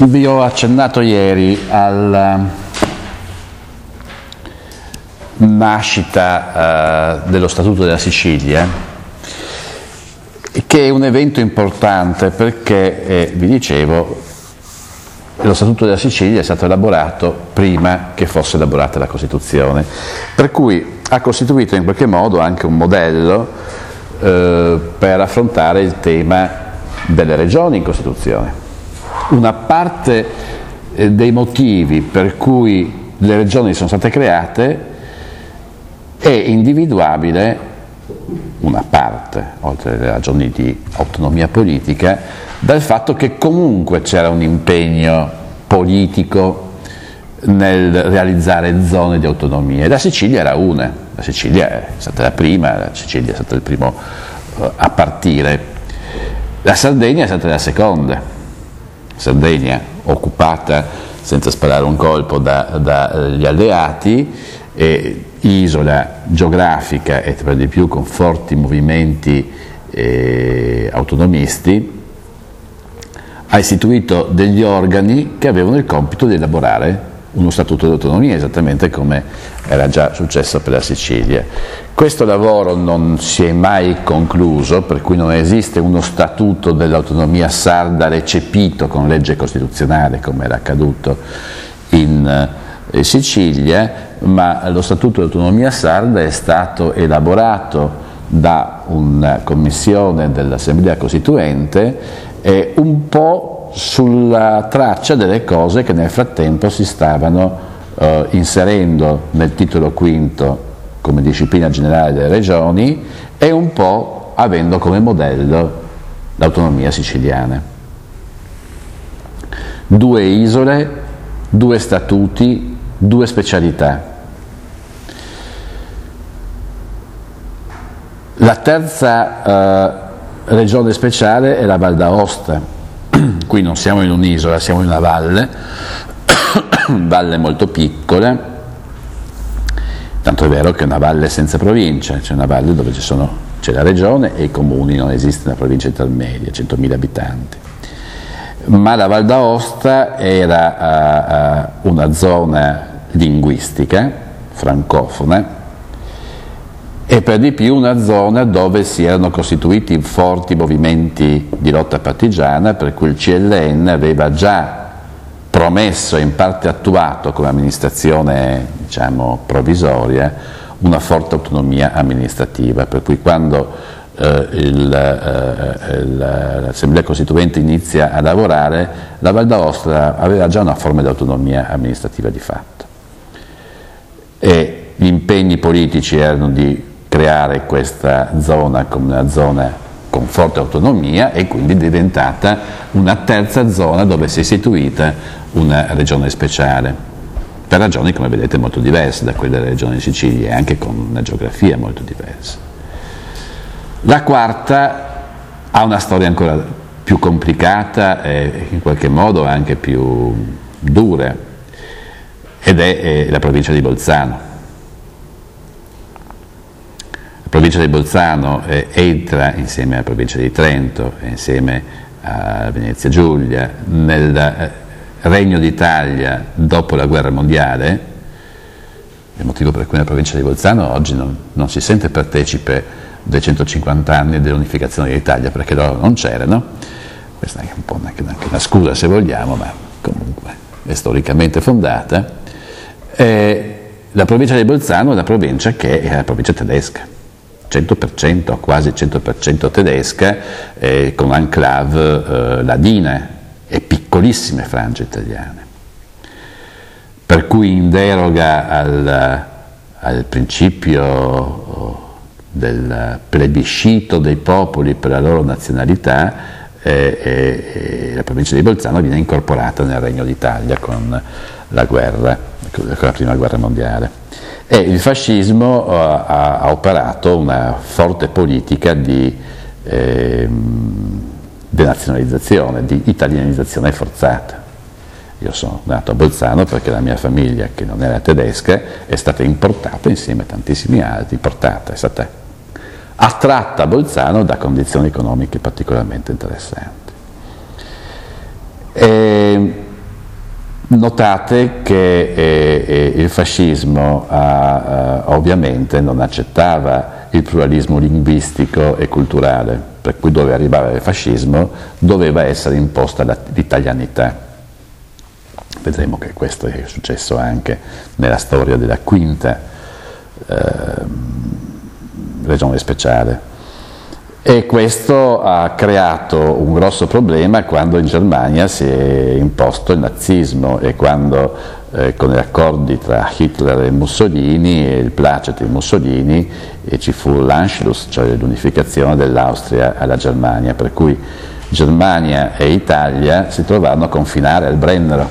Vi ho accennato ieri alla nascita dello Statuto della Sicilia, che è un evento importante perché, vi dicevo, lo Statuto della Sicilia è stato elaborato prima che fosse elaborata la Costituzione, per cui ha costituito in qualche modo anche un modello per affrontare il tema delle regioni in Costituzione. Una parte dei motivi per cui le regioni sono state create è individuabile, una parte, oltre alle ragioni di autonomia politica, dal fatto che comunque c'era un impegno politico nel realizzare zone di autonomia. E la Sicilia era una, la Sicilia è stata la prima, la Sicilia è stato il primo a partire, la Sardegna è stata la seconda. Sardegna occupata senza sparare un colpo dagli alleati, isola geografica e per di più con forti movimenti autonomisti, ha istituito degli organi che avevano il compito di elaborare uno statuto di autonomia, esattamente come era già successo per la Sicilia. Questo lavoro non si è mai concluso, per cui non esiste uno statuto dell'autonomia sarda recepito con legge costituzionale come era accaduto in Sicilia, ma lo statuto dell'autonomia sarda è stato elaborato da una commissione dell'Assemblea Costituente un po' sulla traccia delle cose che nel frattempo si stavano inserendo nel titolo quinto come disciplina generale delle regioni e un po' avendo come modello l'autonomia siciliana. 2 isole, 2 statuti, 2 specialità. La terza regione speciale è la Val d'Aosta. Qui non siamo in un'isola, siamo in una valle, valle molto piccola, tanto è vero che è una valle senza provincia, c'è una valle dove c'è la regione e i comuni, non esiste una provincia intermedia, 100.000 abitanti. Ma la Val d'Aosta era una zona linguistica, francofona, e per di più una zona dove si erano costituiti forti movimenti di lotta partigiana, per cui il CLN aveva già promesso e in parte attuato come amministrazione, diciamo, provvisoria, una forte autonomia amministrativa, per cui quando l'Assemblea Costituente inizia a lavorare, la Val d'Aosta aveva già una forma di autonomia amministrativa di fatto. E gli impegni politici erano di creare questa zona come una zona con forte autonomia e quindi diventata una terza zona dove si è istituita una regione speciale, per ragioni, come vedete, molto diverse da quelle della regione di Sicilia e anche con una geografia molto diversa. La quarta ha una storia ancora più complicata e in qualche modo anche più dura, ed è la provincia di Bolzano. La provincia di Bolzano entra insieme alla provincia di Trento e insieme a Venezia Giulia nel Regno d'Italia dopo la guerra mondiale, il motivo per cui la provincia di Bolzano oggi non si sente partecipe dei 150 anni dell'unificazione d'Italia, perché loro non c'erano. Questa è un po' anche una scusa se vogliamo, ma comunque è storicamente fondata. La provincia di Bolzano è una provincia che è la provincia tedesca, 100%, quasi 100% tedesca, con enclave ladina e piccolissime frange italiane. Per cui in deroga al principio del plebiscito dei popoli per la loro nazionalità, la provincia di Bolzano viene incorporata nel Regno d'Italia con la prima guerra mondiale. E il fascismo ha operato una forte politica di denazionalizzazione, di italianizzazione forzata. Io sono nato a Bolzano perché la mia famiglia, che non era tedesca, è stata importata insieme a tantissimi altri, è stata attratta a Bolzano da condizioni economiche particolarmente interessanti. Notate che il fascismo ovviamente non accettava il pluralismo linguistico e culturale, per cui dove arrivava il fascismo doveva essere imposta l'italianità. Vedremo che questo è successo anche nella storia della quinta regione speciale. E questo ha creato un grosso problema quando in Germania si è imposto il nazismo e quando con gli accordi tra Hitler e Mussolini e il placet di Mussolini ci fu l'Anschluss, cioè l'unificazione dell'Austria alla Germania, per cui Germania e Italia si trovarono a confinare al Brennero.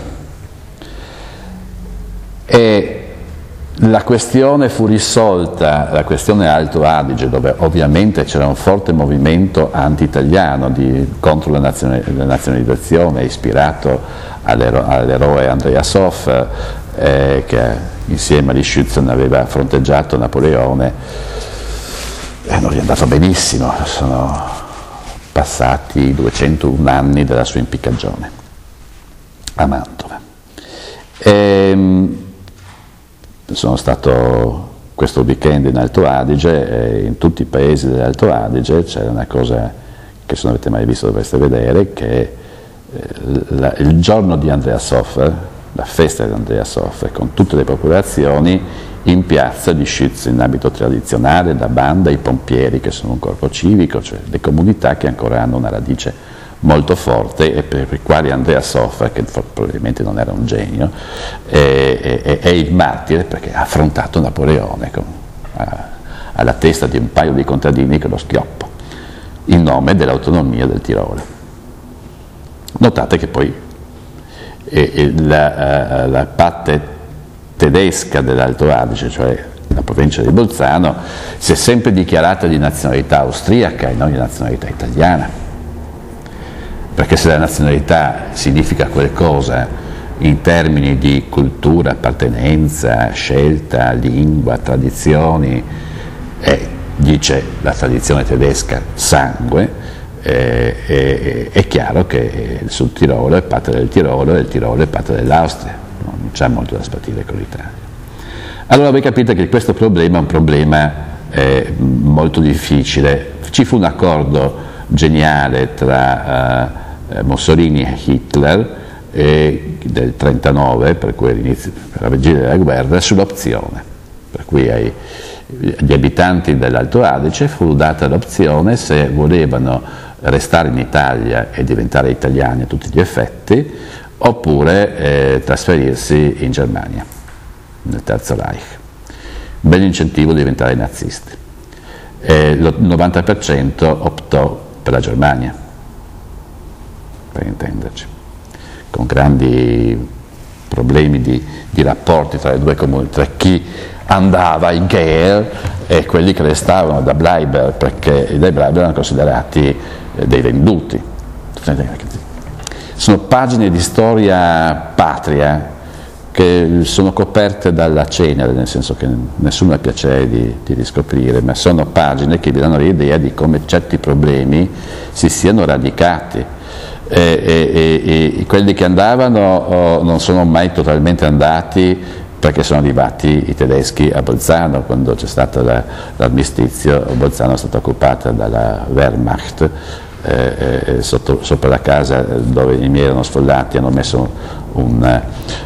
E la questione fu risolta, la questione Alto Adige, dove ovviamente c'era un forte movimento anti-italiano contro la nazionalizzazione, ispirato all'eroe Andreas Hoff, che insieme agli Schützen aveva fronteggiato Napoleone, e non gli è andato benissimo, sono passati 201 anni dalla sua impiccagione a Mantova. Sono stato questo weekend in Alto Adige e in tutti i paesi dell'Alto Adige c'era una cosa che se non avete mai visto dovreste vedere, che il giorno di Andreas Hofer, la festa di Andreas Hofer, con tutte le popolazioni in piazza di Schütz in abito tradizionale, da banda, i pompieri che sono un corpo civico, cioè le comunità che ancora hanno una radice molto forte e per i quali Andreas Hofer, che probabilmente non era un genio, è il martire perché ha affrontato Napoleone alla testa di un paio di contadini con lo schioppo, in nome dell'autonomia del Tirolo. Notate che poi la parte tedesca dell'Alto Adige, cioè la provincia di Bolzano, si è sempre dichiarata di nazionalità austriaca e non di nazionalità italiana. Perché se la nazionalità significa qualcosa in termini di cultura, appartenenza, scelta, lingua, tradizioni, dice la tradizione tedesca sangue, è chiaro che il Sud Tirolo è parte del Tirolo e il Tirolo è parte dell'Austria, non c'è molto da spartire con l'Italia. Allora voi capite che questo problema è un problema molto difficile. Ci fu un accordo geniale tra Mussolini e Hitler del 1939, per cui all'inizio, per la vigilia della guerra, sull'opzione, per cui agli abitanti dell'Alto Adige fu data l'opzione se volevano restare in Italia e diventare italiani a tutti gli effetti, oppure trasferirsi in Germania, nel Terzo Reich. Bel incentivo di diventare nazisti. Il 90% optò per la Germania, per intenderci, con grandi problemi di rapporti tra le due comunità, tra chi andava in Gheer e quelli che restavano da Bleiber, perché i Bleiber erano considerati dei venduti. Sono pagine di storia patria che sono coperte dalla cenere, nel senso che nessuno ha piacere di riscoprire, ma sono pagine che vi danno l'idea di come certi problemi si siano radicati. E quelli che andavano non sono mai totalmente andati, perché sono arrivati i tedeschi a Bolzano. Quando c'è stato l'armistizio, Bolzano è stata occupata dalla Wehrmacht, sopra la casa dove i miei erano sfollati hanno messo un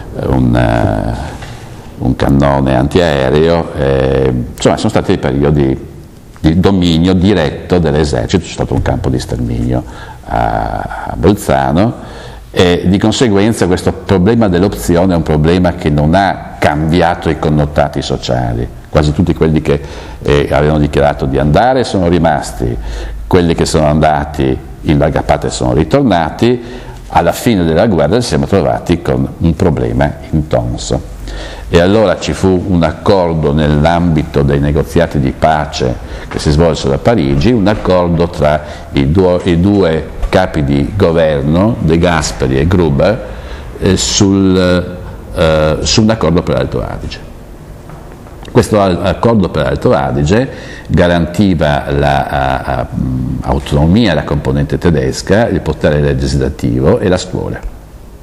cannone antiaereo, insomma sono stati periodi di dominio diretto dell'esercito, c'è stato un campo di sterminio a Bolzano, e di conseguenza questo problema dell'opzione è un problema che non ha cambiato i connotati sociali. Quasi tutti quelli che avevano dichiarato di andare sono rimasti, quelli che sono andati in larga parte sono ritornati. Alla fine della guerra ci siamo trovati con un problema intonso. E allora ci fu un accordo nell'ambito dei negoziati di pace che si svolsero a Parigi, un accordo tra i due capi di governo, De Gasperi e Gruber, su un accordo per l'Alto Adige. Questo accordo per l'Alto Adige garantiva l'autonomia alla componente tedesca, il potere legislativo e la scuola.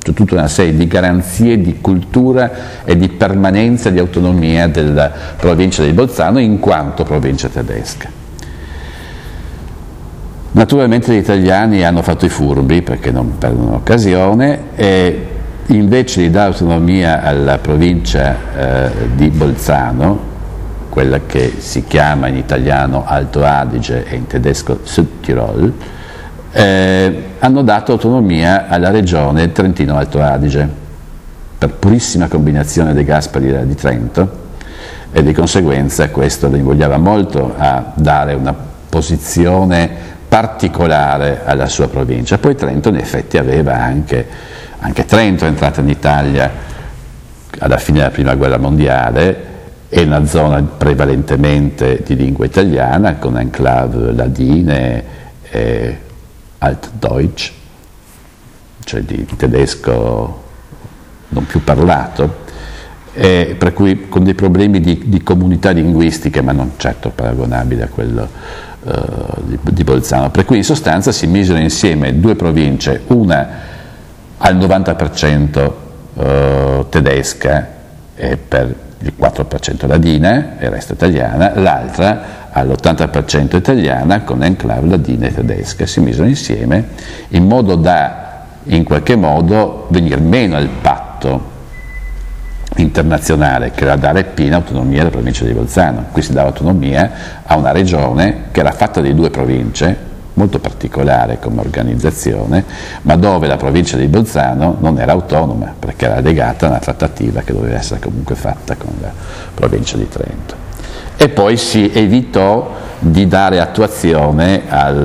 C'è tutta una serie di garanzie di cultura e di permanenza di autonomia della provincia di Bolzano in quanto provincia tedesca. Naturalmente gli italiani hanno fatto i furbi perché non perdono occasione e invece di dare autonomia alla provincia di Bolzano, quella che si chiama in italiano Alto Adige e in tedesco Südtirol, hanno dato autonomia alla regione Trentino-Alto Adige, per purissima combinazione dei Gasperi di Trento, e di conseguenza questo li invogliava molto a dare una posizione particolare alla sua provincia. Poi Trento in effetti aveva anche Trento è entrata in Italia alla fine della Prima Guerra Mondiale, è una zona prevalentemente di lingua italiana, con enclave ladine e Altdeutsch, cioè di tedesco non più parlato, per cui con dei problemi di comunità linguistiche, ma non certo paragonabili a quello di Bolzano, per cui in sostanza si misero insieme due province, una al 90% tedesca e per il 4% ladina e il resto italiana, l'altra all'80% italiana con enclave ladina e tedesca. Si misero insieme in modo da in qualche modo venire meno al patto internazionale che era dare piena autonomia alla provincia di Bolzano. Qui si dava autonomia a una regione che era fatta di due province, molto particolare come organizzazione, ma dove la provincia di Bolzano non era autonoma perché era legata a una trattativa che doveva essere comunque fatta con la provincia di Trento. E poi si evitò di dare attuazione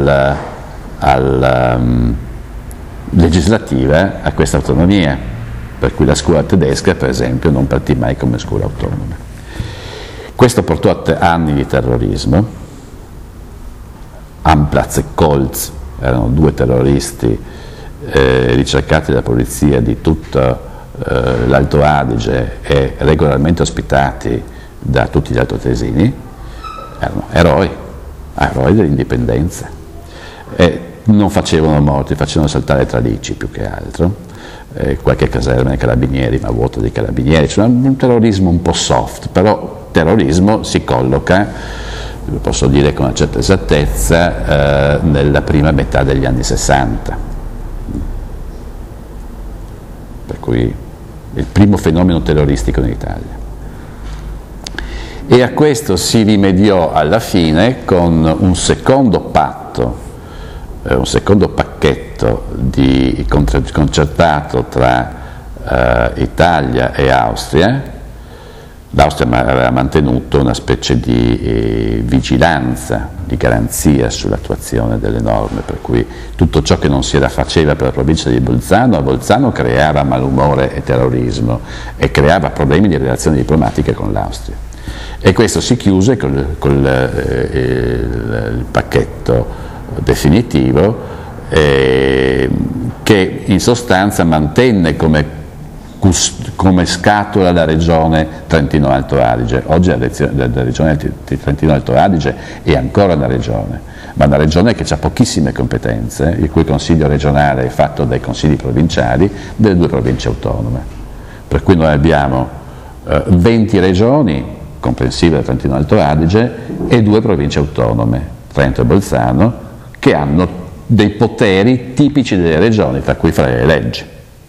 legislativa a questa autonomia, per cui la scuola tedesca per esempio non partì mai come scuola autonoma. Questo portò a anni di terrorismo. Amplatz e Koltz erano due terroristi ricercati dalla polizia di tutto l'Alto Adige e regolarmente ospitati da tutti gli altoatesini. Erano eroi dell'indipendenza, e non facevano morti, facevano saltare tralicci più che altro, qualche caserma dei carabinieri, ma vuoto di carabinieri. C'era un terrorismo un po' soft, però terrorismo si colloca, lo posso dire con una certa esattezza, nella prima metà degli anni 60, per cui il primo fenomeno terroristico in Italia. E a questo si rimediò alla fine con un secondo patto, un secondo pacchetto concertato tra Italia e Austria. L'Austria aveva mantenuto una specie di vigilanza, di garanzia sull'attuazione delle norme, per cui tutto ciò che non si faceva per la provincia di Bolzano, a Bolzano creava malumore e terrorismo e creava problemi di relazioni diplomatiche con l'Austria. E questo si chiuse con il pacchetto definitivo che in sostanza mantenne come scatola la regione Trentino-Alto Adige. Oggi la regione di Trentino-Alto Adige è ancora una regione, ma una regione che ha pochissime competenze, il cui consiglio regionale è fatto dai consigli provinciali delle due province autonome. Per cui noi abbiamo 20 regioni, comprensive del Trentino-Alto Adige, e due province autonome, Trento e Bolzano, che hanno dei poteri tipici delle regioni, tra cui fare le leggi.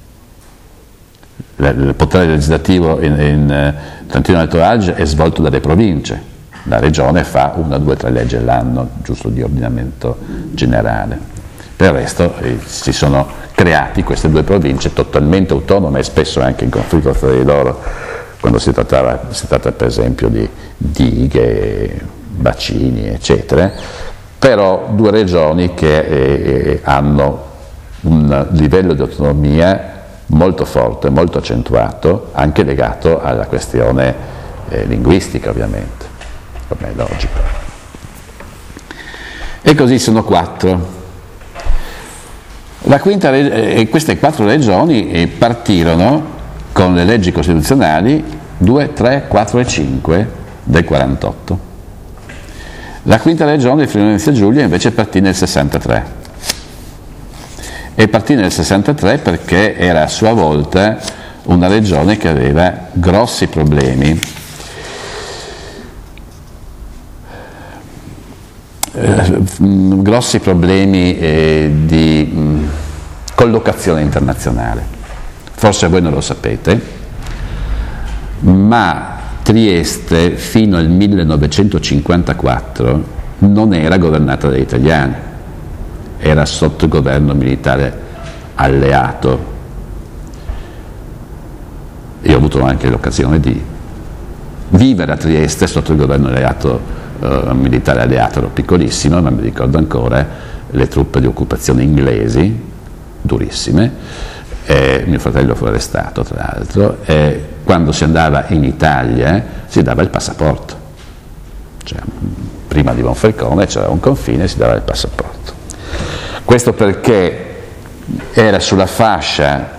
Il potere legislativo in Trentino-Alto Adige è svolto dalle province, la regione fa 1, 2, 3 leggi all'anno, giusto di ordinamento generale. Per il resto si sono creati queste due province totalmente autonome e spesso anche in conflitto tra di loro, quando si tratta per esempio di dighe, bacini, eccetera, però due regioni che hanno un livello di autonomia molto forte, molto accentuato, anche legato alla questione linguistica, ovviamente, come è logico. E così sono 4. Queste 4 regioni partirono con le leggi costituzionali 2, 3, 4 e 5 del 48. La quinta regione, il Friuli Venezia Giulia, invece partì nel 63. e partì nel 63 perché era a sua volta una regione che aveva grossi problemi di collocazione internazionale. Forse voi non lo sapete, ma Trieste fino al 1954 non era governata dagli italiani, era sotto il governo militare alleato. Io ho avuto anche l'occasione di vivere a Trieste sotto il governo militare alleato, ero piccolissimo, ma mi ricordo ancora le truppe di occupazione inglesi, durissime, mio fratello fu arrestato tra l'altro, e quando si andava in Italia si dava il passaporto, cioè, prima di Monfalcone c'era un confine e si dava il passaporto. Questo perché era sulla fascia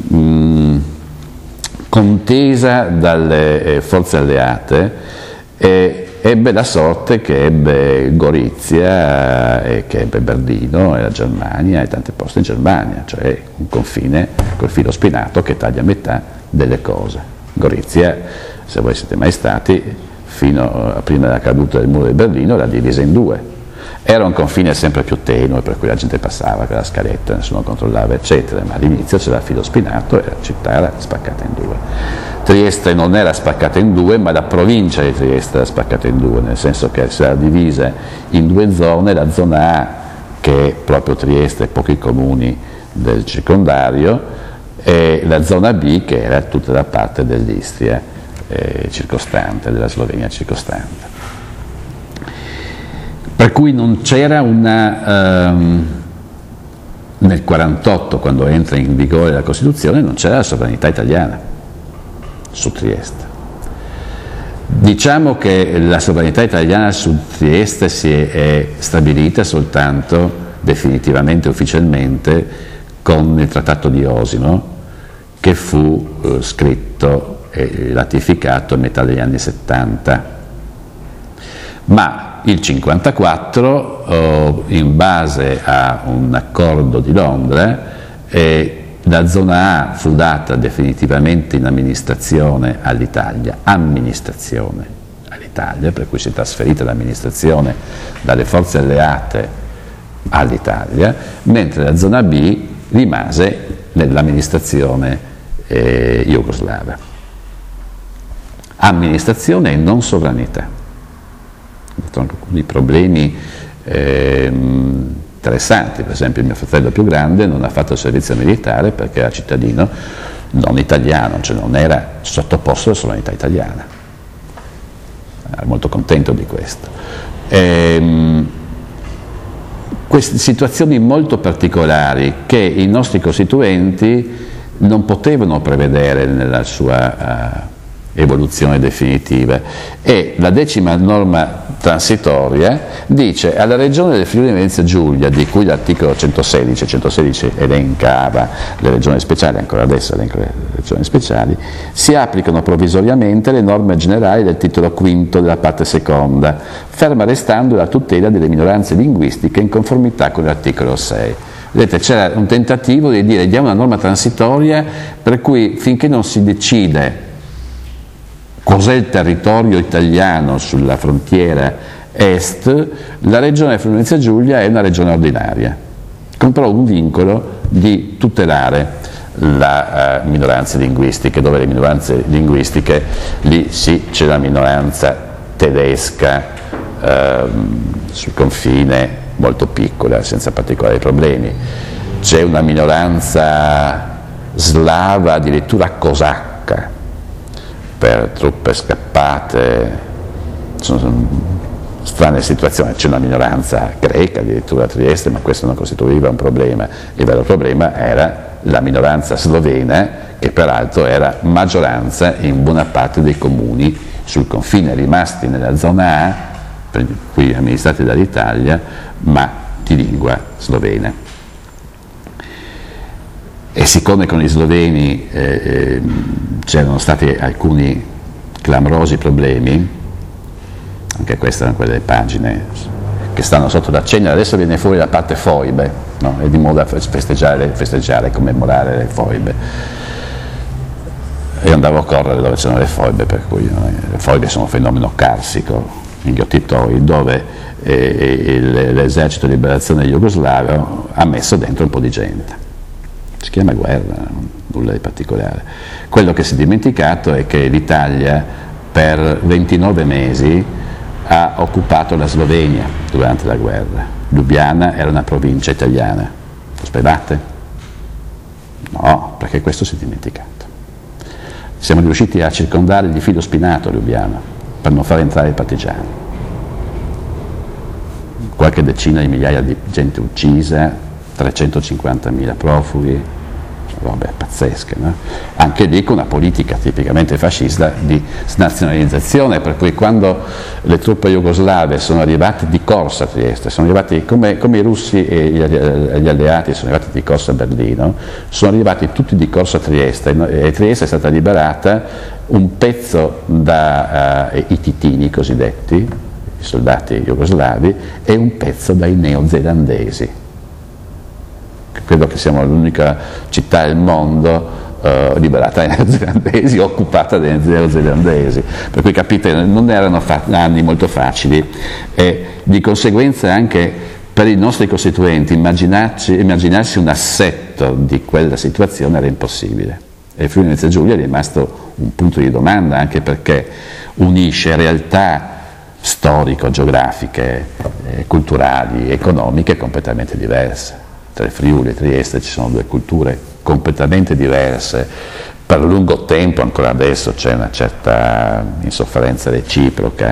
contesa dalle forze alleate e ebbe la sorte che ebbe Gorizia e che ebbe Berlino e la Germania e tanti posti in Germania, cioè un confine col filo spinato che taglia metà delle cose. Gorizia, se voi siete mai stati, fino a prima della caduta del muro di Berlino era divisa in due. Era un confine sempre più tenue, per cui la gente passava con la scaletta, nessuno controllava, eccetera, ma all'inizio c'era il filo spinato e la città era spaccata in due. Trieste non era spaccata in due, ma la provincia di Trieste era spaccata in due, nel senso che si era divisa in due zone, la zona A, che è proprio Trieste e pochi comuni del circondario, e la zona B, che era tutta la parte dell'Istria circostante, della Slovenia circostante. Per cui non c'era nel 48, quando entra in vigore la Costituzione, non c'era la sovranità italiana su Trieste. Diciamo che la sovranità italiana su Trieste si è stabilita soltanto definitivamente, ufficialmente, con il Trattato di Osimo, che fu scritto e ratificato a metà degli anni 70. Ma il 54, in base a un accordo di Londra, la zona A fu data definitivamente in amministrazione all'Italia, per cui si è trasferita l'amministrazione dalle forze alleate all'Italia, mentre la zona B rimase nell'amministrazione jugoslava. Amministrazione e non sovranità. Alcuni problemi interessanti, per esempio mio fratello più grande non ha fatto il servizio militare perché era cittadino non italiano, cioè non era sottoposto alla sovranità italiana. Era molto contento di questo. Queste situazioni molto particolari che i nostri costituenti non potevano prevedere nella sua evoluzione definitiva, e la 10ª norma transitoria dice alla regione del Friuli Venezia Giulia, di cui l'articolo 116 elencava le regioni speciali, ancora adesso elenca le regioni speciali, si applicano provvisoriamente le norme generali del titolo quinto della parte seconda, ferma restando la tutela delle minoranze linguistiche in conformità con l'articolo 6. Vedete, c'era un tentativo di dire diamo una norma transitoria per cui finché non si decide cos'è il territorio italiano sulla frontiera est, la regione Friuli Venezia Giulia è una regione ordinaria, con però un vincolo di tutelare le minoranze linguistiche, dove le minoranze linguistiche, lì sì c'è la minoranza tedesca sul confine molto piccola, senza particolari problemi, c'è una minoranza slava, addirittura cosacca, per truppe scappate, sono strane situazioni, c'è una minoranza greca addirittura a Trieste, ma questo non costituiva un problema, il vero problema era la minoranza slovena, che peraltro era maggioranza in buona parte dei comuni sul confine rimasti nella zona A, per cui amministrati dall'Italia, ma di lingua slovena. E siccome con gli sloveni c'erano stati alcuni clamorosi problemi, anche queste erano quelle pagine che stanno sotto la cenere. Adesso viene fuori la parte foibe, no? È di moda festeggiare, commemorare le foibe. Io andavo a correre dove c'erano le foibe, per cui le foibe sono un fenomeno carsico, inghiottitoi, dove l'esercito di liberazione jugoslavo ha messo dentro un po' di gente. Si chiama guerra, nulla di particolare. Quello che si è dimenticato è che l'Italia per 29 mesi ha occupato la Slovenia durante la guerra. Lubiana era una provincia italiana. Lo sapevate? No, perché questo si è dimenticato. Siamo riusciti a circondare di filo spinato Lubiana per non far entrare i partigiani. Qualche decina di migliaia di gente uccisa, 350.000 profughi, robe pazzesche, no? Anche lì con una politica tipicamente fascista di snazionalizzazione, per cui quando le truppe jugoslave sono arrivate di corsa a Trieste, sono arrivati come i russi e gli alleati sono arrivati di corsa a Berlino, sono arrivati tutti di corsa a Trieste, e Trieste è stata liberata un pezzo dai titini cosiddetti, i soldati jugoslavi, e un pezzo dai neozelandesi. Credo che siamo l'unica città del mondo liberata dai neozelandesi, occupata dai neozelandesi, per cui capite, non erano anni molto facili, e di conseguenza anche per i nostri costituenti immaginarsi un assetto di quella situazione era impossibile. E il Friuli Venezia Giulia è rimasto un punto di domanda, anche perché unisce realtà storico-geografiche, culturali, economiche completamente diverse. Tra il Friuli e Trieste ci sono due culture completamente diverse. Per lungo tempo, ancora adesso, c'è una certa insofferenza reciproca,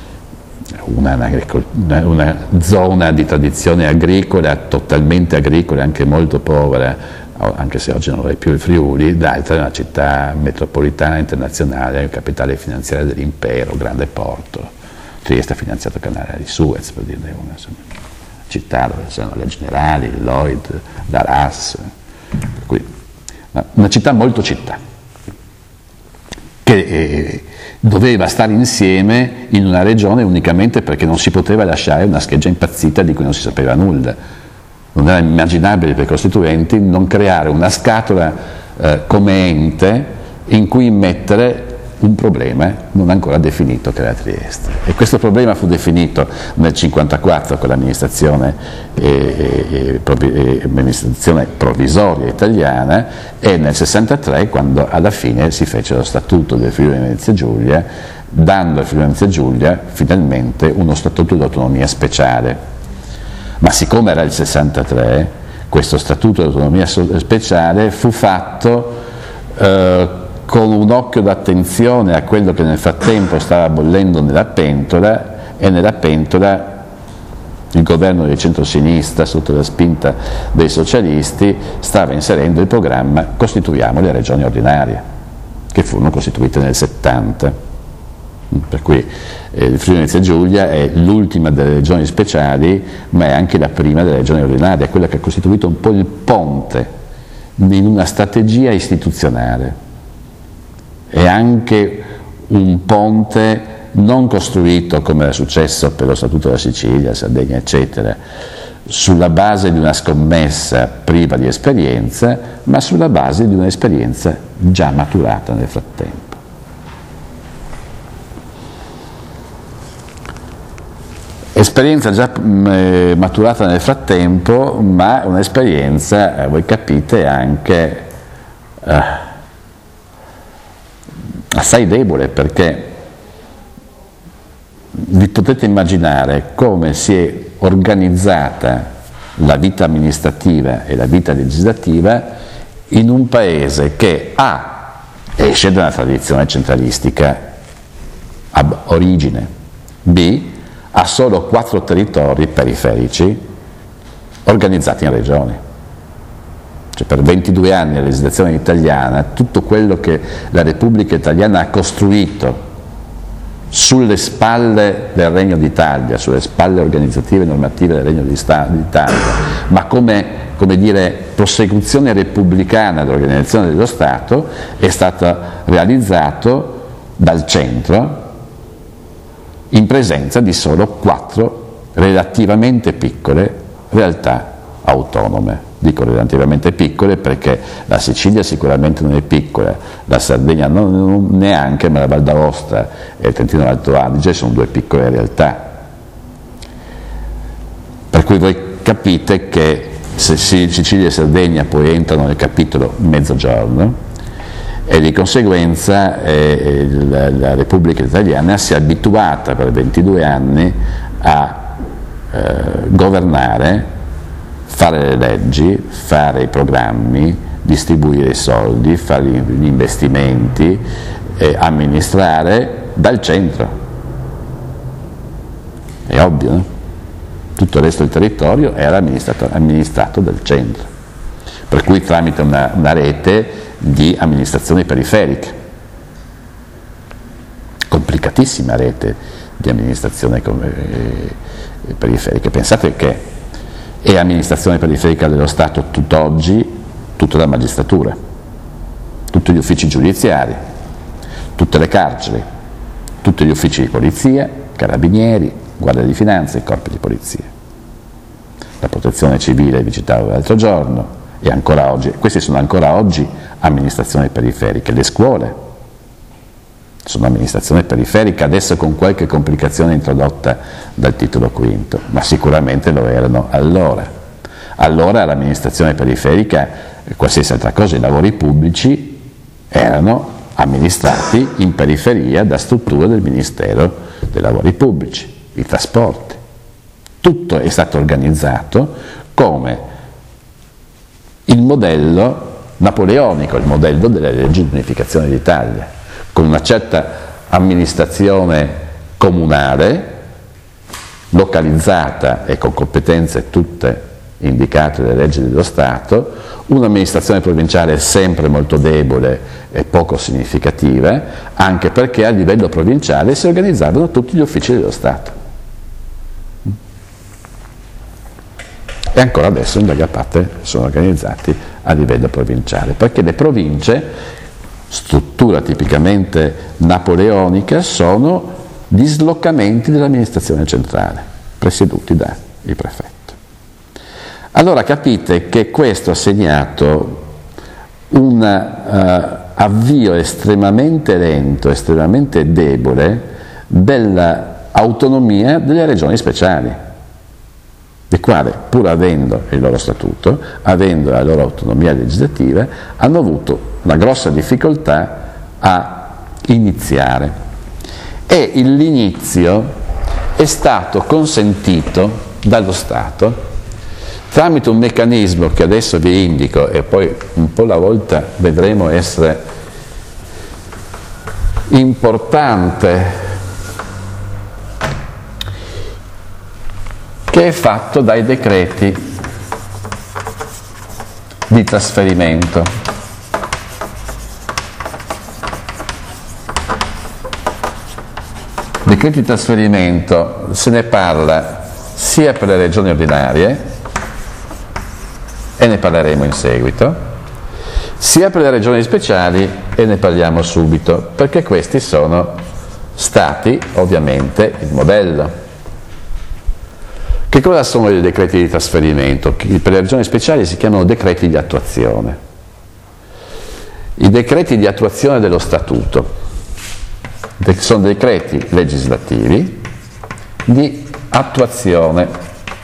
una zona di tradizione agricola, totalmente agricola, anche molto povera, anche se oggi non lo è più il Friuli, l'altra è una città metropolitana internazionale, capitale finanziaria dell'impero, grande porto. Trieste ha finanziato il canale di Suez, per dirne una, città dove c'erano le generali, Lloyd, Daras, per cui una città molto città, che doveva stare insieme in una regione unicamente perché non si poteva lasciare una scheggia impazzita di cui non si sapeva nulla. Non era immaginabile per i costituenti non creare una scatola come ente in cui mettere un problema non ancora definito, che era Trieste. E questo problema fu definito nel 1954 con l'amministrazione provvisoria italiana, e nel 1963 quando alla fine si fece lo statuto del Friuli Venezia Giulia, dando al Friuli Venezia Giulia finalmente uno statuto di autonomia speciale. Ma siccome era il 63, questo statuto di autonomia speciale fu fatto con un occhio d'attenzione a quello che nel frattempo stava bollendo nella pentola, e nella pentola il governo di centrosinistra, sotto la spinta dei socialisti, stava inserendo il programma Costituiamo le regioni ordinarie, che furono costituite nel 70. Per cui il Friuli Venezia Giulia è l'ultima delle regioni speciali, ma è anche la prima delle regioni ordinarie, quella che ha costituito un po' il ponte in una strategia istituzionale. È anche un ponte non costruito, come era successo per lo Statuto della Sicilia, Sardegna, eccetera, sulla base di una scommessa priva di esperienza, ma sulla base di un'esperienza già maturata nel frattempo. Esperienza già maturata nel frattempo, ma un'esperienza, voi capite, anche assai debole, perché vi potete immaginare come si è organizzata la vita amministrativa e la vita legislativa in un paese che A, esce da una tradizione centralistica ab origine, B, ha solo 4 territori periferici organizzati in regioni. Cioè, per 22 anni la legislazione italiana, tutto quello che la Repubblica Italiana ha costruito sulle spalle del Regno d'Italia, sulle spalle organizzative e normative del Regno d'Italia, ma come dire, prosecuzione repubblicana dell'organizzazione dello Stato, è stato realizzato dal centro in presenza di solo 4 relativamente piccole realtà autonome. Dico relativamente piccole perché la Sicilia sicuramente non è piccola, la Sardegna non neanche, ma la Val d'Aosta e il Trentino Alto Adige sono due piccole realtà. Per cui voi capite che se Sicilia e Sardegna poi entrano nel capitolo Mezzogiorno e di conseguenza la Repubblica Italiana si è abituata per 22 anni a governare, fare le leggi, fare i programmi, distribuire i soldi, fare gli investimenti, amministrare dal centro. È ovvio, no? Tutto il resto del territorio era amministrato dal centro, per cui tramite una rete di amministrazioni periferiche, complicatissima rete di amministrazione periferiche. Pensate che è amministrazione periferica dello Stato tutt'oggi tutta la magistratura, tutti gli uffici giudiziari, tutte le carceri, tutti gli uffici di polizia, carabinieri, Guardia di Finanza e corpi di polizia. La protezione civile vi citavo l'altro giorno, e ancora oggi, queste sono ancora oggi amministrazioni periferiche. Le scuole sono amministrazione periferica, adesso con qualche complicazione introdotta dal titolo V, ma sicuramente lo erano allora. Allora l'amministrazione periferica, qualsiasi altra cosa, i lavori pubblici erano amministrati in periferia da strutture del Ministero dei Lavori Pubblici, i trasporti. Tutto è stato organizzato come il modello napoleonico, il modello delle leggi di unificazione d'Italia, con una certa amministrazione comunale, localizzata e con competenze tutte indicate dalle leggi dello Stato, un'amministrazione provinciale sempre molto debole e poco significativa, anche perché a livello provinciale si organizzavano tutti gli uffici dello Stato. E ancora adesso in larga parte sono organizzati a livello provinciale, perché le province, struttura tipicamente napoleonica, sono dislocamenti dell'amministrazione centrale, presieduti dai prefetti. Allora capite che questo ha segnato un avvio estremamente lento, estremamente debole dell'autonomia delle regioni speciali, le quali, pur avendo il loro statuto, avendo la loro autonomia legislativa, hanno avuto una grossa difficoltà a iniziare. E l'inizio è stato consentito dallo Stato tramite un meccanismo che adesso vi indico e poi un po' alla volta vedremo essere importante, che è fatto dai decreti di trasferimento. Decreti di trasferimento se ne parla sia per le regioni ordinarie, e ne parleremo in seguito, sia per le regioni speciali, e ne parliamo subito, perché questi sono stati ovviamente il modello. Che cosa sono i decreti di trasferimento? Per le regioni speciali si chiamano decreti di attuazione. I decreti di attuazione dello statuto sono decreti legislativi di attuazione.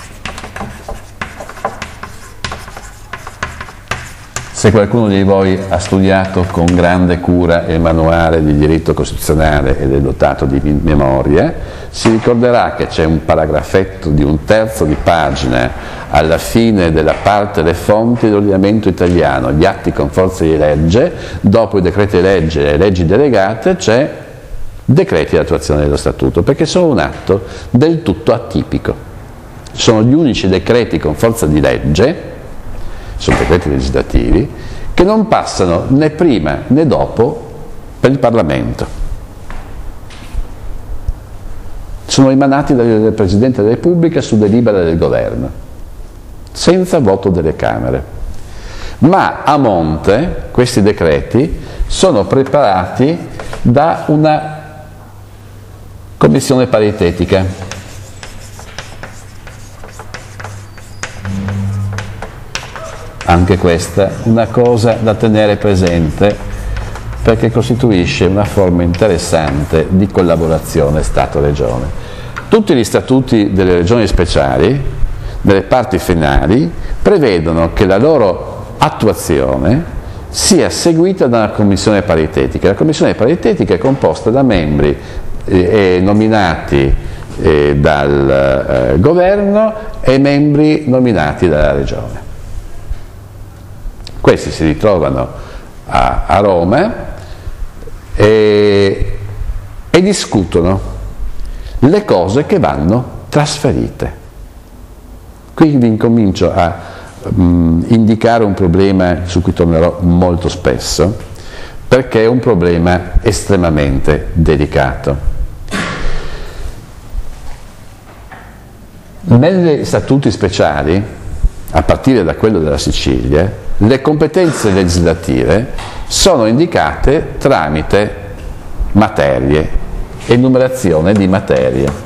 Se qualcuno di voi ha studiato con grande cura il manuale di diritto costituzionale ed è dotato di memoria, si ricorderà che c'è un paragrafetto di un terzo di pagina alla fine della parte le fonti dell'ordinamento italiano, gli atti con forza di legge, dopo i decreti di legge e le leggi delegate c'è decreti di attuazione dello statuto, perché sono un atto del tutto atipico. Sono gli unici decreti con forza di legge, sono decreti legislativi, che non passano né prima né dopo per il Parlamento. Sono emanati dal Presidente della Repubblica su delibera del Governo, senza voto delle Camere. Ma a monte questi decreti sono preparati da una commissione paritetica anche questa una cosa da tenere presente, perché costituisce una forma interessante di collaborazione Stato-Regione. Tutti gli statuti delle regioni speciali, nelle parti finali, prevedono che la loro attuazione sia seguita da una commissione paritetica. La commissione paritetica è composta da membri nominati dal governo e membri nominati dalla regione. Questi si ritrovano a Roma e discutono le cose che vanno trasferite. Quindi incomincio a indicare un problema su cui tornerò molto spesso, perché è un problema estremamente delicato. Negli statuti speciali, a partire da quello della Sicilia, le competenze legislative sono indicate tramite materie, enumerazione di materie.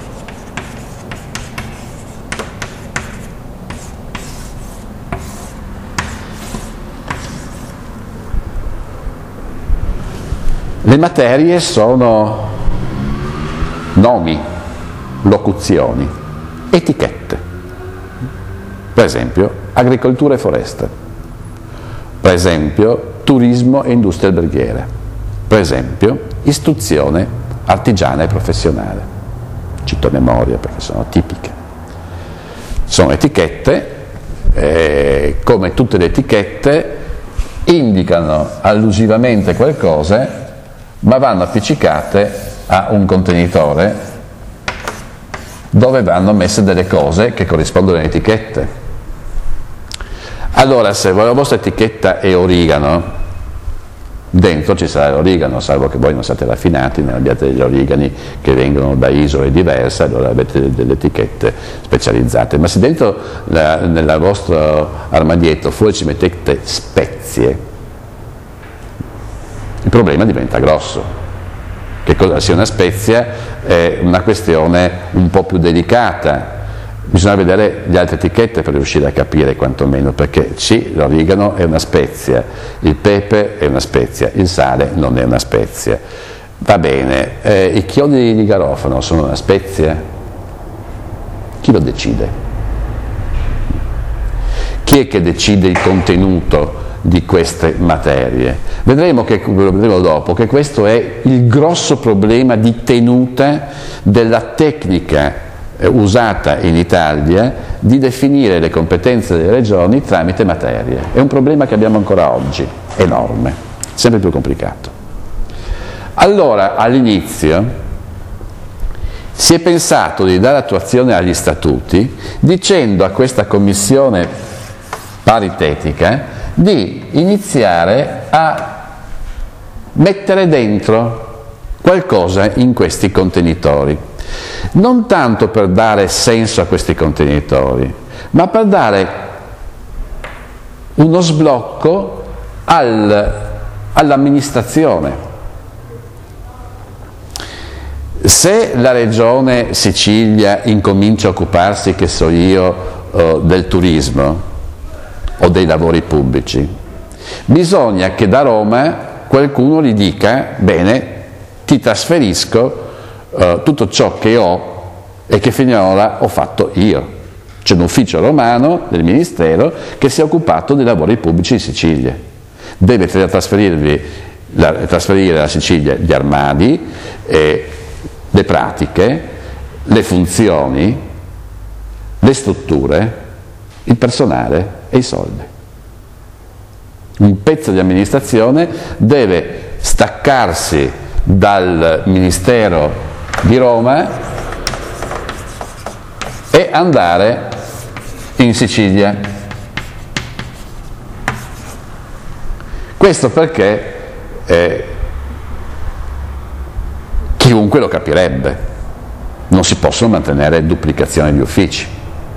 Le materie sono nomi, locuzioni, etichette. Per esempio, agricoltura e foreste. Per esempio, turismo e industria alberghiera. Per esempio, istruzione artigiana e professionale. Cito a memoria perché sono tipiche. Sono etichette, come tutte le etichette, indicano allusivamente qualcosa, ma vanno appiccicate a un contenitore dove vanno messe delle cose che corrispondono alle etichette. Allora, se la vostra etichetta è origano, dentro ci sarà l'origano, salvo che voi non siate raffinati, non abbiate degli origani che vengono da isole diverse, allora avete delle etichette specializzate. Ma se dentro nel vostro armadietto fuori ci mettete spezie, il problema diventa grosso. Che cosa sia una spezia è una questione un po' più delicata. Bisogna vedere le altre etichette per riuscire a capire quantomeno, perché sì, l'origano è una spezia, il pepe è una spezia, il sale non è una spezia. Va bene, i chiodi di garofano sono una spezia? Chi lo decide? Chi è che decide il contenuto di queste materie? Vedremo dopo che questo è il grosso problema di tenuta della tecnica usata in Italia di definire le competenze delle regioni tramite materie. È un problema che abbiamo ancora oggi, enorme, sempre più complicato. Allora, all'inizio si è pensato di dare attuazione agli statuti dicendo a questa commissione paritetica di iniziare a mettere dentro qualcosa in questi contenitori, non tanto per dare senso a questi contenitori, ma per dare uno sblocco all'amministrazione. Se la regione Sicilia incomincia a occuparsi, che so io, del turismo o dei lavori pubblici, bisogna che da Roma qualcuno gli dica: bene, ti trasferisco tutto ciò che ho e che finora ho fatto io. C'è un ufficio romano del Ministero che si è occupato dei lavori pubblici in Sicilia. Deve trasferire alla Sicilia gli armadi, le pratiche, le funzioni, le strutture, il personale e i soldi. Un pezzo di amministrazione deve staccarsi dal Ministero di Roma e andare in Sicilia. Questo perché chiunque lo capirebbe, non si possono mantenere duplicazioni di uffici.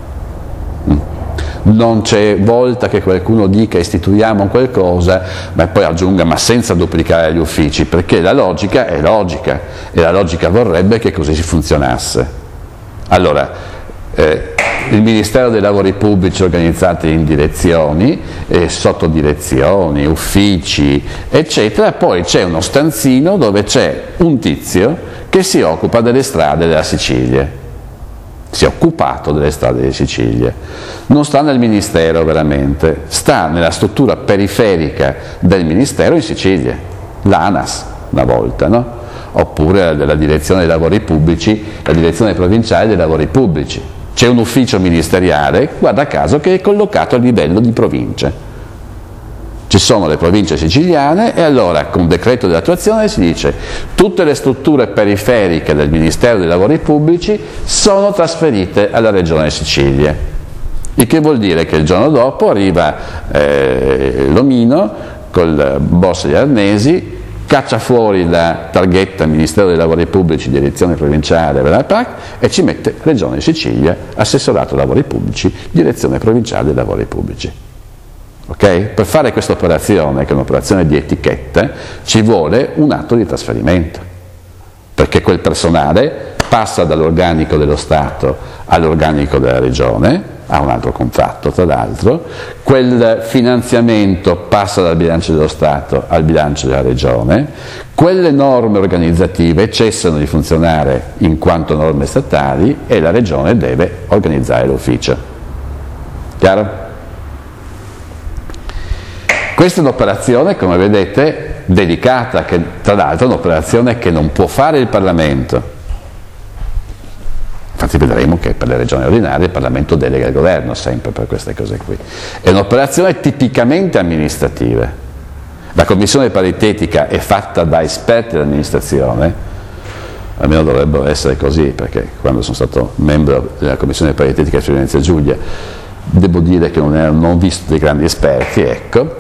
Non c'è volta che qualcuno dica istituiamo qualcosa, ma poi aggiunga ma senza duplicare gli uffici, perché la logica è logica e la logica vorrebbe che così si funzionasse. Allora, il Ministero dei Lavori Pubblici organizzati in direzioni, sottodirezioni, uffici, eccetera. Poi c'è uno stanzino dove c'è un tizio che si occupa delle strade della Sicilia. Si è occupato delle strade di Sicilia. Non sta nel Ministero veramente, sta nella struttura periferica del Ministero in Sicilia, l'ANAS una volta, no? Oppure della Direzione dei Lavori Pubblici, la Direzione Provinciale dei Lavori Pubblici. C'è un ufficio ministeriale, guarda caso, che è collocato a livello di province. Ci sono le province siciliane e allora con decreto di attuazione si dice tutte le strutture periferiche del Ministero dei Lavori Pubblici sono trasferite alla Regione Sicilia. Il che vuol dire che il giorno dopo arriva l'omino col boss degli arnesi, caccia fuori la targhetta Ministero dei Lavori Pubblici, Direzione Provinciale, e ci mette Regione Sicilia, Assessorato ai Lavori Pubblici, Direzione Provinciale dei Lavori Pubblici. Okay? Per fare questa operazione, che è un'operazione di etichetta, ci vuole un atto di trasferimento, perché quel personale passa dall'organico dello Stato all'organico della Regione, ha un altro contratto tra l'altro, quel finanziamento passa dal bilancio dello Stato al bilancio della Regione, quelle norme organizzative cessano di funzionare in quanto norme statali e la Regione deve organizzare l'ufficio. Chiaro? Questa è un'operazione, come vedete, delicata, che tra l'altro è un'operazione che non può fare il Parlamento. Infatti vedremo che per le regioni ordinarie il Parlamento delega il governo sempre per queste cose qui. È un'operazione tipicamente amministrativa. La commissione paritetica è fatta da esperti dell'amministrazione, almeno dovrebbero essere così, perché quando sono stato membro della commissione paritetica di Venezia Giulia devo dire che non ho visto dei grandi esperti, ecco.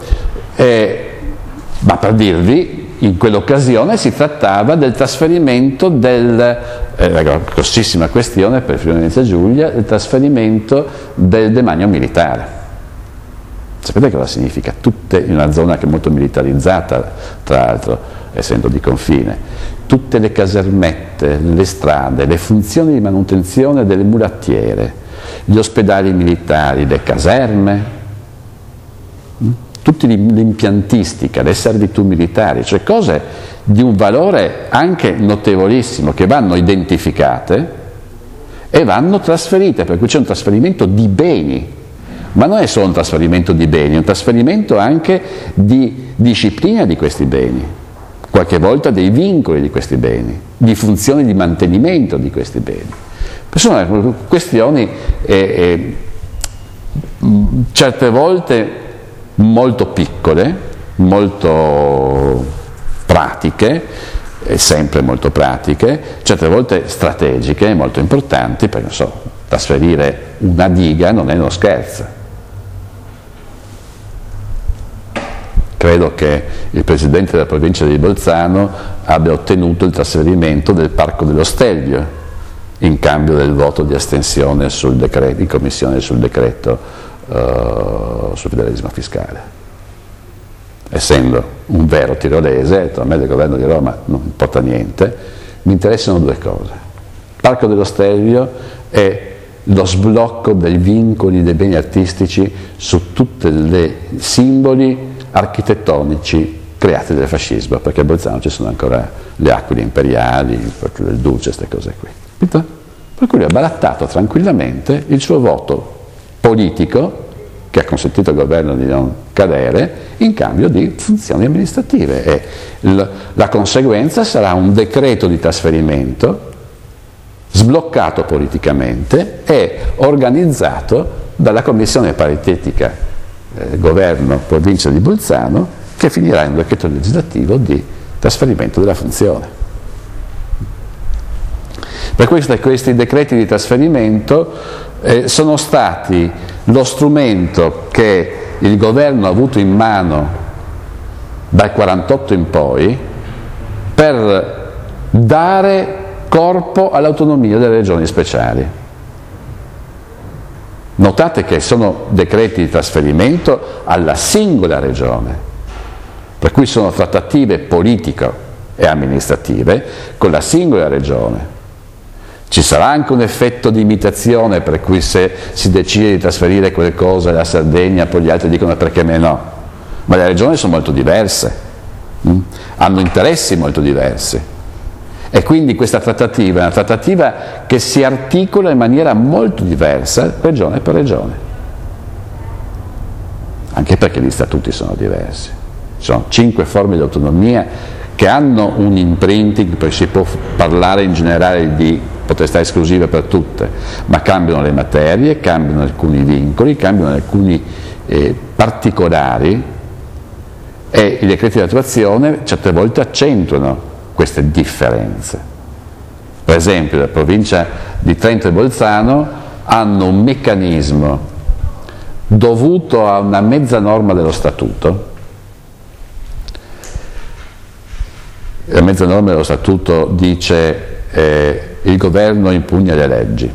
Ma per dirvi, in quell'occasione si trattava del trasferimento la grossissima questione per Venezia Giulia, il trasferimento del demanio militare. Sapete cosa significa? Tutte in una zona che è molto militarizzata, tra l'altro, essendo di confine, tutte le casermette, le strade, le funzioni di manutenzione delle mulattiere, gli ospedali militari, le caserme, tutti l'impiantistica, le servitù militari, cioè cose di un valore anche notevolissimo che vanno identificate e vanno trasferite, per cui c'è un trasferimento di beni, ma non è solo un trasferimento di beni, è un trasferimento anche di disciplina di questi beni, qualche volta dei vincoli di questi beni, di funzioni di mantenimento di questi beni. Sono questioni certe volte molto piccole, molto pratiche, sempre molto pratiche, certe volte strategiche, molto importanti, perché non so, trasferire una diga non è uno scherzo. Credo che il presidente della provincia di Bolzano abbia ottenuto il trasferimento del Parco dello Stelvio in cambio del voto di astensione sul decreto, in commissione sul decreto sul federalismo fiscale. Essendo un vero tirolese, a me del governo di Roma non importa niente, mi interessano due cose. Il Parco dello Stelvio è lo sblocco dei vincoli dei beni artistici su tutti i simboli architettonici creati dal fascismo, perché a Bolzano ci sono ancora le aquile imperiali, il Duce, queste cose qui. Per cui lui ha barattato tranquillamente il suo voto politico, che ha consentito al governo di non cadere, in cambio di funzioni amministrative, e la conseguenza sarà un decreto di trasferimento sbloccato politicamente e organizzato dalla commissione paritetica governo provincia di Bolzano, che finirà in un decreto legislativo di trasferimento della funzione. Per questo questi decreti di trasferimento sono stati lo strumento che il governo ha avuto in mano dal 48 in poi per dare corpo all'autonomia delle regioni speciali. Notate che sono decreti di trasferimento alla singola regione, per cui sono trattative politiche e amministrative con la singola regione. Ci sarà anche un effetto di imitazione, per cui se si decide di trasferire qualcosa alla Sardegna, poi gli altri dicono perché me no. Ma le regioni sono molto diverse, hanno interessi molto diversi. E quindi questa trattativa è una trattativa che si articola in maniera molto diversa, regione per regione. Anche perché gli statuti sono diversi. Ci sono 5 forme di autonomia che hanno un imprinting, perché si può parlare in generale di potestà esclusive per tutte, ma cambiano le materie, cambiano alcuni vincoli, cambiano alcuni particolari, e i decreti di attuazione certe volte accentuano queste differenze. Per esempio, la provincia di Trento e Bolzano hanno un meccanismo dovuto a una mezza norma dello statuto. La mezza norma dello statuto dice il governo impugna le leggi.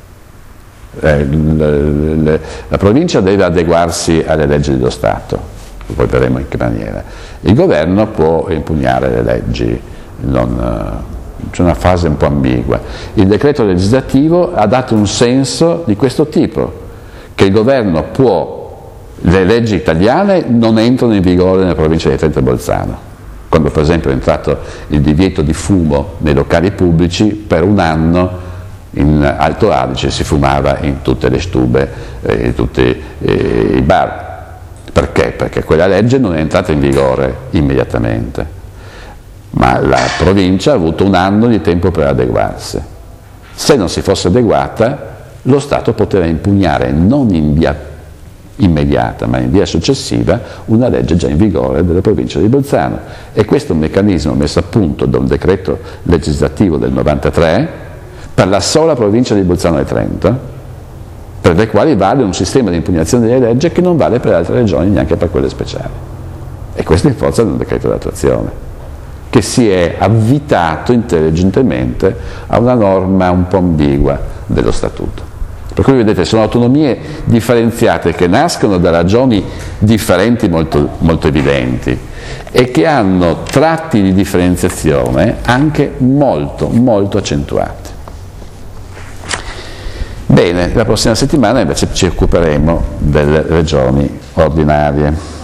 La provincia deve adeguarsi alle leggi dello Stato, poi vedremo in che maniera. Il governo può impugnare le leggi, c'è una fase un po' ambigua. Il decreto legislativo ha dato un senso di questo tipo, che il governo può, le leggi italiane non entrano in vigore nella provincia di Trento e Bolzano. Quando per esempio è entrato il divieto di fumo nei locali pubblici, per un anno in Alto Adige si fumava in tutte le stube, in tutti i bar. Perché? Perché quella legge non è entrata in vigore immediatamente, ma la provincia ha avuto un anno di tempo per adeguarsi. Se non si fosse adeguata, lo Stato poteva impugnare non in via immediata, ma in via successiva, una legge già in vigore della provincia di Bolzano. E questo è un meccanismo messo a punto da un decreto legislativo del 93 per la sola provincia di Bolzano e Trento, per le quali vale un sistema di impugnazione delle leggi che non vale per le altre regioni, neanche per quelle speciali. E questo in forza di un decreto d'attuazione, che si è avvitato intelligentemente a una norma un po' ambigua dello Statuto. Per cui vedete, sono autonomie differenziate che nascono da ragioni differenti molto, molto evidenti e che hanno tratti di differenziazione anche molto, molto accentuati. Bene, la prossima settimana invece ci occuperemo delle regioni ordinarie.